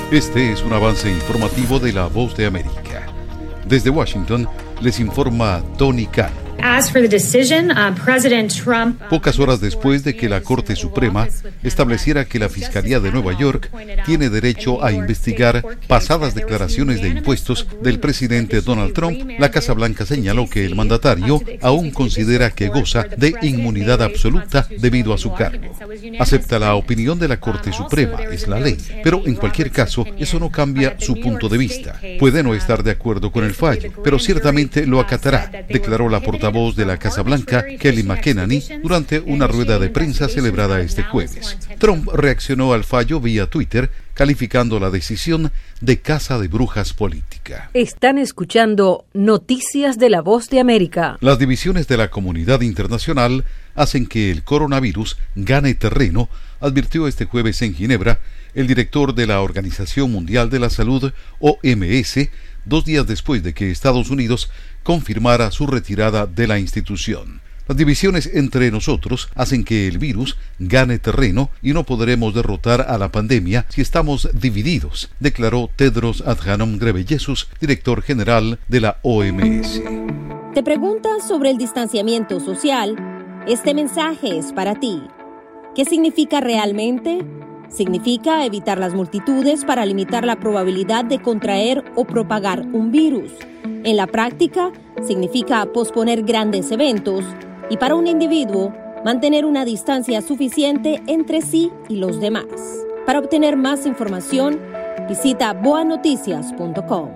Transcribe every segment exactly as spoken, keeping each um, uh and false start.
Este es un avance informativo de La Voz de América. Desde Washington, les informa Tony Cano. As for the decision, uh, President Trump, uh, Pocas horas después de que la Corte Suprema estableciera que la Fiscalía de Nueva York tiene derecho a investigar pasadas declaraciones de impuestos del presidente Donald Trump, la Casa Blanca señaló que el mandatario aún considera que goza de inmunidad absoluta debido a su cargo. Acepta la opinión de la Corte Suprema, es la ley, pero en cualquier caso eso no cambia su punto de vista. Puede no estar de acuerdo con el fallo, pero ciertamente lo acatará, declaró la portavoz voz de la Casa Blanca, Kelly McEnany, durante una rueda de prensa celebrada este jueves. Trump reaccionó al fallo vía Twitter, calificando la decisión de caza de brujas política. Están escuchando Noticias de La Voz de América. Las divisiones de la comunidad internacional hacen que el coronavirus gane terreno, advirtió este jueves en Ginebra el director de la Organización Mundial de la Salud, O M S, dos días después de que Estados Unidos confirmara su retirada de la institución. Las divisiones entre nosotros hacen que el virus gane terreno y no podremos derrotar a la pandemia si estamos divididos, declaró Tedros Adhanom Ghebreyesus, director general de la O M S. ¿Te preguntas sobre el distanciamiento social? Este mensaje es para ti. ¿Qué significa realmente? Significa evitar las multitudes para limitar la probabilidad de contraer o propagar un virus. En la práctica, significa posponer grandes eventos y para un individuo, mantener una distancia suficiente entre sí y los demás. Para obtener más información, visita boa noticias punto com.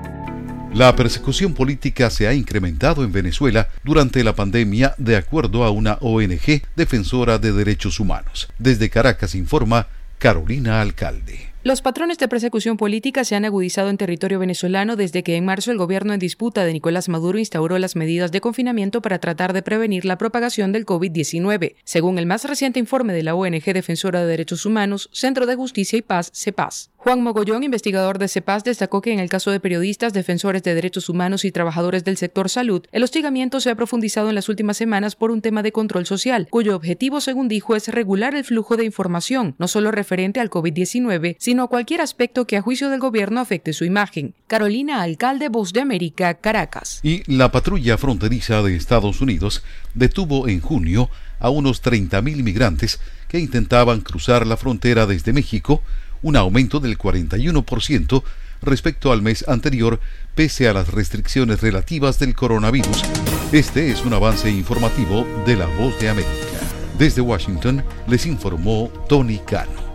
La persecución política se ha incrementado en Venezuela durante la pandemia, de acuerdo a una O N G defensora de derechos humanos. Desde Caracas informa Carolina Alcalde. Los patrones de persecución política se han agudizado en territorio venezolano desde que en marzo el gobierno en disputa de Nicolás Maduro instauró las medidas de confinamiento para tratar de prevenir la propagación del COVID diecinueve, según el más reciente informe de la O N G defensora de derechos humanos, Centro de Justicia y Paz, CEPAZ. Juan Mogollón, investigador de CEPAZ, destacó que en el caso de periodistas, defensores de derechos humanos y trabajadores del sector salud, el hostigamiento se ha profundizado en las últimas semanas por un tema de control social, cuyo objetivo, según dijo, es regular el flujo de información, no solo referente al COVID diecinueve, sino a cualquier aspecto que a juicio del gobierno afecte su imagen. Carolina Alcalde, Voz de América, Caracas. Y la patrulla fronteriza de Estados Unidos detuvo en junio a unos treinta mil migrantes que intentaban cruzar la frontera desde México, un aumento del cuarenta y uno por ciento respecto al mes anterior, pese a las restricciones relativas del coronavirus. Este es un avance informativo de La Voz de América. Desde Washington les informó Tony Cano.